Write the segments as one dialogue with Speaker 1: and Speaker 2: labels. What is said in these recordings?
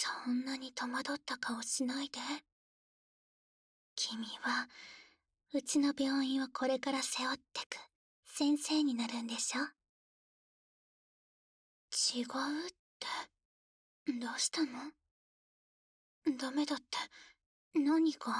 Speaker 1: そんなに戸惑った顔しないで。君は、うちの病院をこれから背負ってく先生になるんでしょ？違うって、どうしたの？ダメだって、何が？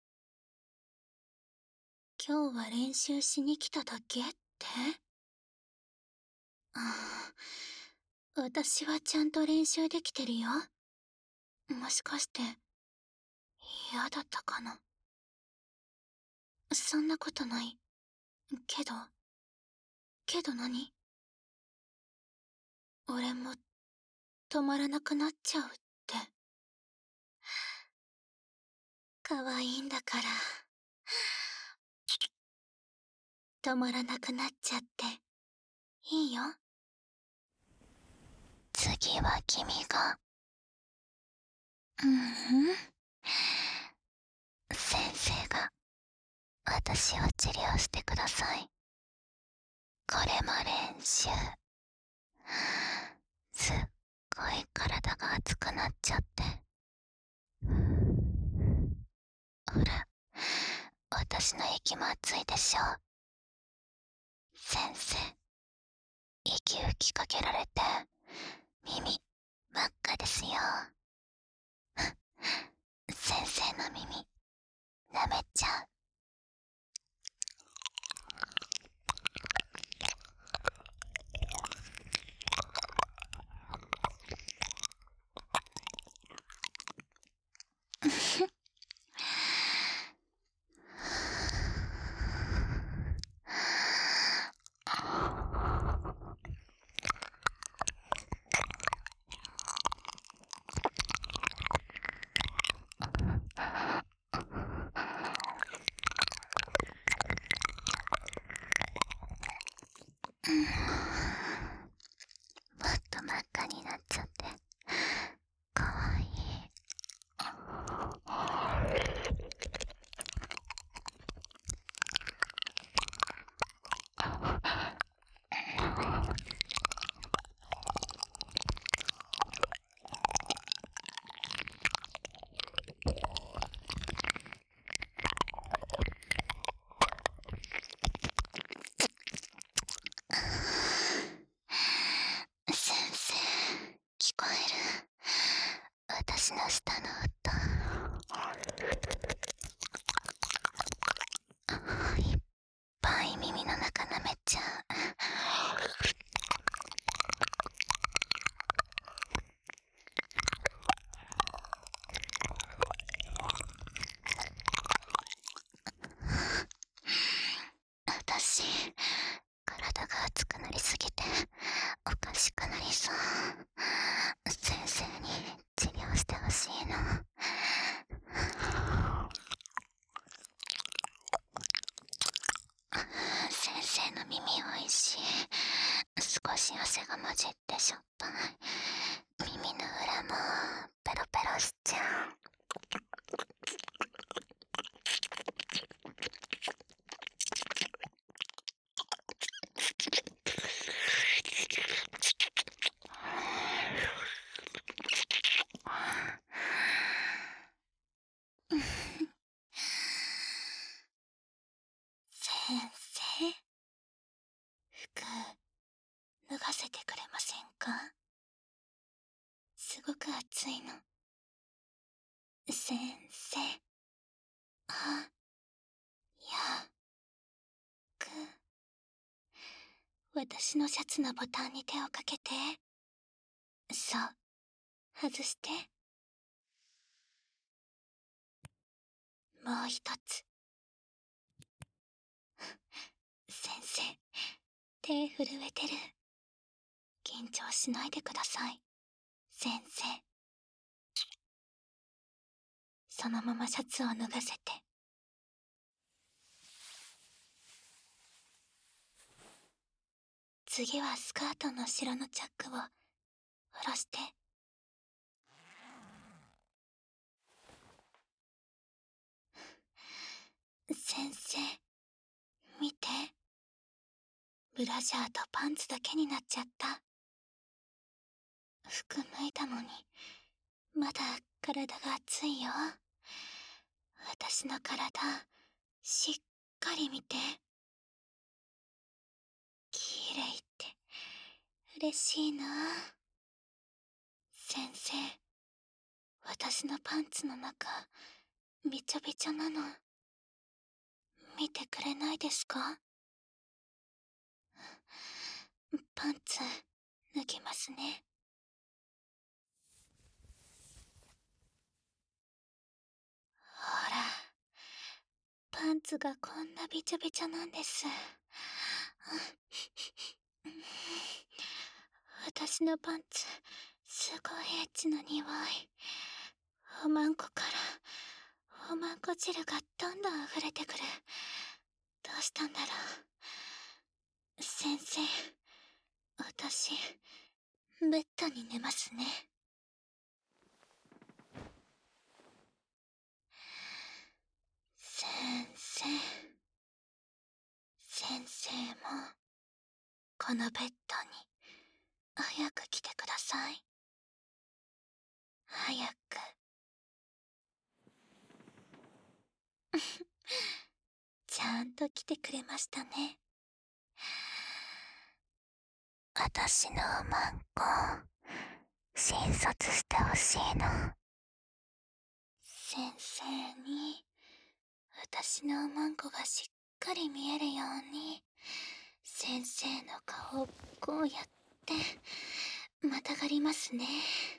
Speaker 1: 今日は練習しに来ただけって？ああ、私はちゃんと練習できてるよ。もしかして、嫌だったかな？そんなことない。けど、何？俺も止まらなくなっちゃうって。可愛いんだから。止まらなくなっちゃって、いいよ。次は君が。先生が私を治療してください。これも練習。すっごい体が熱くなっちゃって。ほら、私の息も熱いでしょ。先生、息吹きかけられて耳真っ赤ですよ。先生の耳舐めちゃう。もっと真っ赤になっちゃってかわいい。先生、聞こえる？私の舌の音。いっぱい耳の中舐めちゃう。私、体が熱くなりすぎておかしくなりそう。先生に治療してほしいの。先生の耳おいしい。少し汗が混じってしょっぱい。耳の裏もペロペロしちゃう。先生、服脱がせてくれませんか？すごく暑いの。先生、あ、や、く。私のシャツのボタンに手をかけて。そう、外して。もう一つ。先生、手震えてる。緊張しないでください、先生。そのままシャツを脱がせて。次はスカートの後ろのチャックを下ろして。先生、見て。ブラジャーとパンツだけになっちゃった。服脱いだのに、 まだ体が熱いよ。私の体、しっかり見て。きれいって嬉しいな。先生、私のパンツの中、びちょびちょなの。見てくれないですか？パンツ、脱ぎますね。ほら、パンツがこんなびちょびちょなんです。私のパンツ、すごいエッチな匂い。おまんこから、おまんこ汁がどんどん溢れてくる。どうしたんだろう。先生、私、ベッドに寝ますね。先生、先生も、このベッドに、早く来てください。早く。ちゃんと来てくれましたね。私のおまんこ、診察してほしいの。先生に、私のおまんこがしっかり見えるように、先生の顔をこうやって、またがりますね。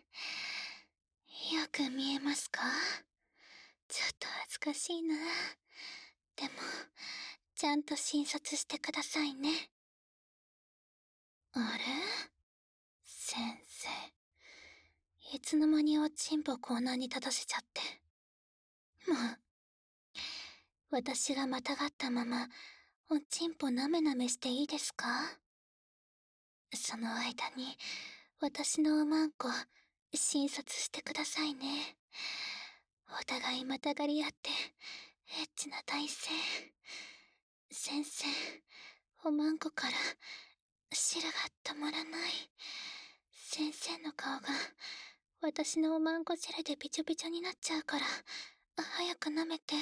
Speaker 1: よく見えますか？ちょっと恥ずかしいな。でも、ちゃんと診察してくださいね。あれ？先生。いつの間におちんぽコーナーに立たせちゃって。もう、私がまたがったまま、おちんぽなめなめしていいですか？その間に、私のおまんこ、診察してくださいね。お互いまたがり合って、エッチな体勢。先生、おまんこから、汁が止まらない。先生の顔が、私のおまんこ汁でびちょびちょになっちゃうから、早く舐めて。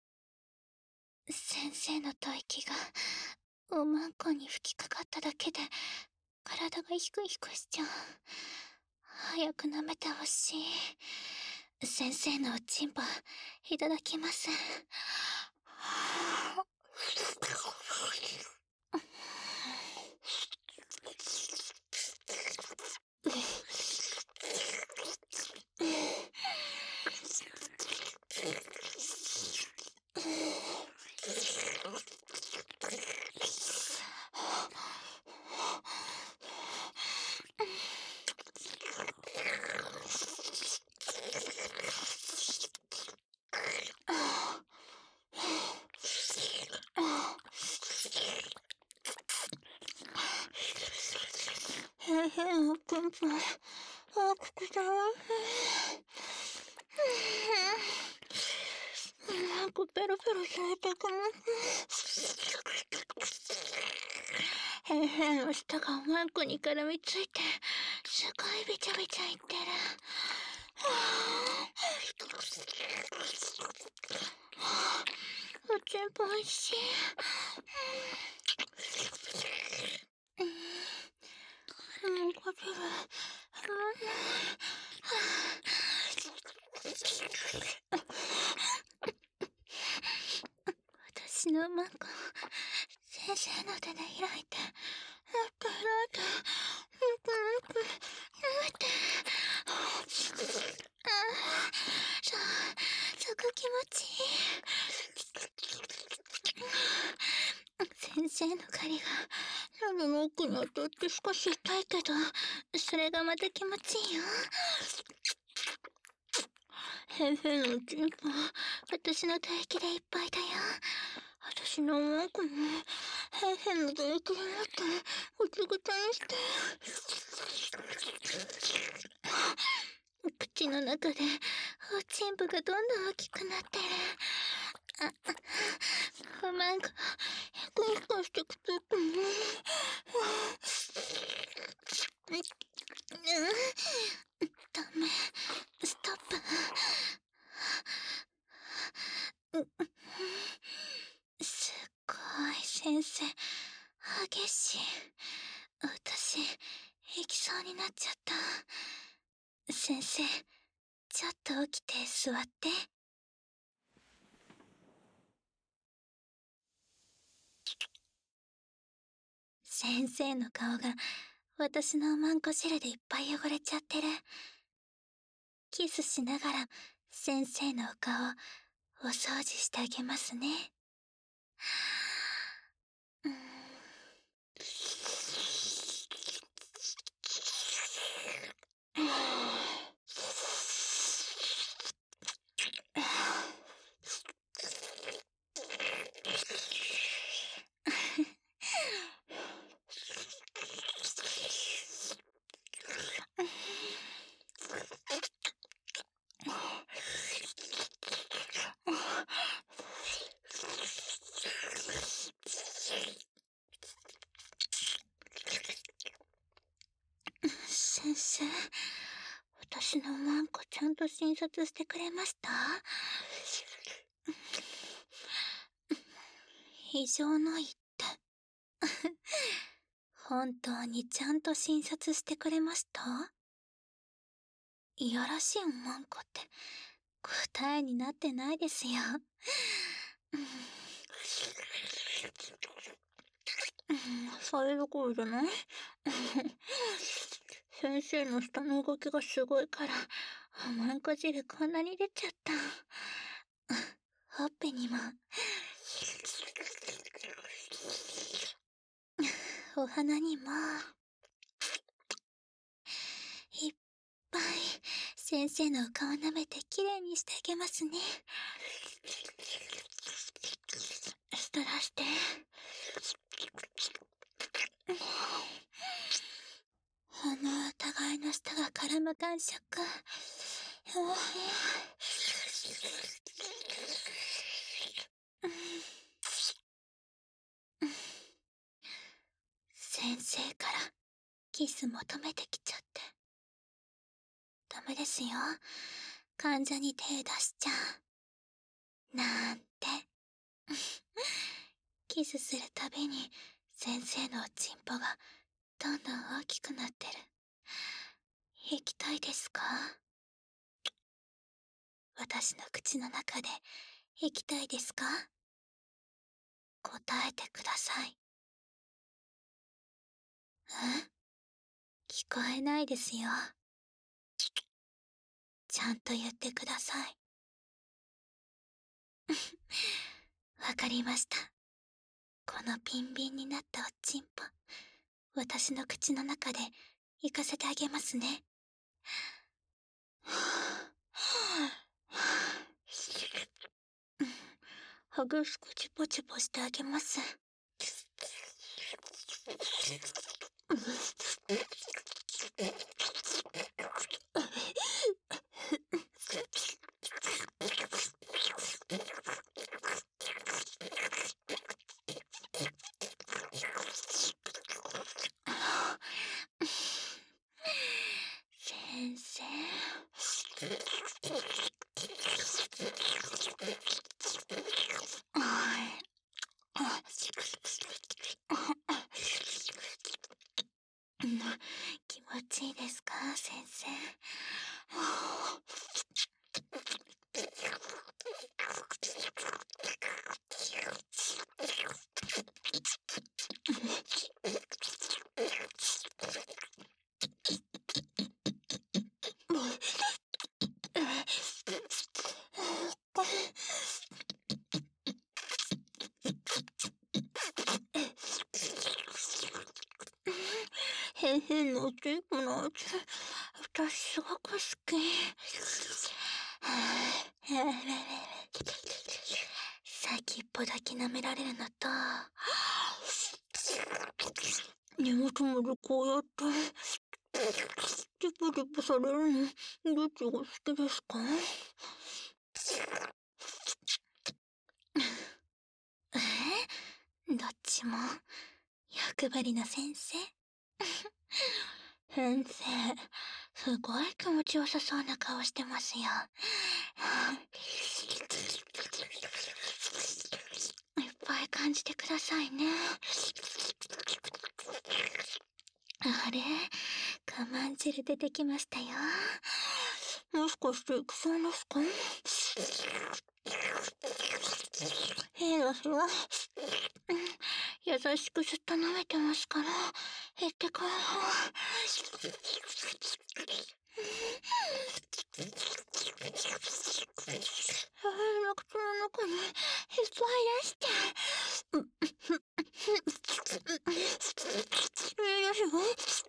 Speaker 1: 先生の吐息が、おまんこに吹きかかっただけで、体がヒクヒクしちゃう。早く舐めてほしい。先生のおちんぽ、いただきます。へへおちんぽ、ここだわ。なんかペロペロされたくなって。へへの舌がおまんこに絡みついて、すごいびちゃびちゃいってる。おちんぽおいしい。もうこれは、私のマンコ、先生の手で開いて、もっと開いて、もっともっと開いて。そう、すごく気持ちいい。先生の狩りが、喉の奥に当たって少し痛いけど、それがまた気持ちいいよ。先生のおちんぽ、私の唾液でいっぱいだよ。私のおまんこも、先生の唾液になって、ぐちゃぐちゃにして。口の中で、おちんぽがどんどん大きくなってる。おまんこ、ヒクヒクしてきちゃったね。ダメ、ストッけえし、私、行きそうになっちゃった。先生、ちょっと起きて座って。先生の顔が私のおまんこ汁でいっぱい汚れちゃってる。キスしながら先生のお顔お掃除してあげますね。うーん。先生、私のワンコちゃんと診察してくれました？異常ないって。本当にちゃんと診察してくれました？いやらしいワンコって答えになってないですよ。それどころじゃない。先生の舌の動きがすごいからおまんこ汁こんなに出ちゃった。ほっぺにもお鼻にもいっぱい先生のお顔舐めてきれいにしてあげますね。舌出して。お互いの舌が絡む感触。先生からキス求めてきちゃって。ダメですよ。患者に手出しちゃなんて。キスするたびに先生のおちんぽがどんどん大きくなってる。行きたいですか？私の口の中で行きたいですか？答えてください。聞こえないですよ。ちゃんと言ってください。わかりました。このビンビンになったおちんぽ、私の口の中で行かせてあげますね。激しくチポチポしてあげます。先生。気持ちいいですか、先生。変々のおちんぽの味、私すごく好き。先っぽだけ舐められるのと、根元までこうやってリポリポされるの、どっちが好きですか？どっちも欲張りな先生。先生、すごい気持ちよさそうな顔してますよ。いっぱい感じてくださいね。 あれ、我慢汁出てきましたよ。もしかして戦ですか？いいですよ。優しくずっと舐めてますから、言ってください。口の中にいっぱい出して。いいですよ。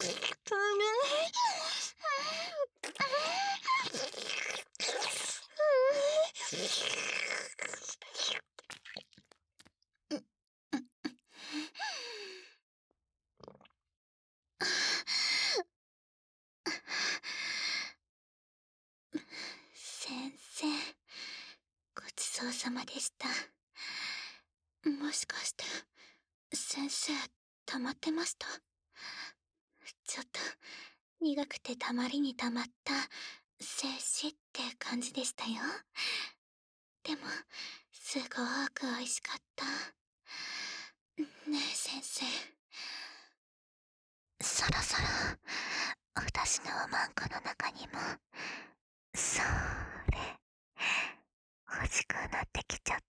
Speaker 1: 先生、ごちそうさまでした。もしかして先生溜まってました？ちょっと苦くてたまりにたまった精子って感じでしたよ。でもすごく美味しかった。ねえ先生、そろそろ私のおまんこの中にもそれ欲しくなってきちゃっ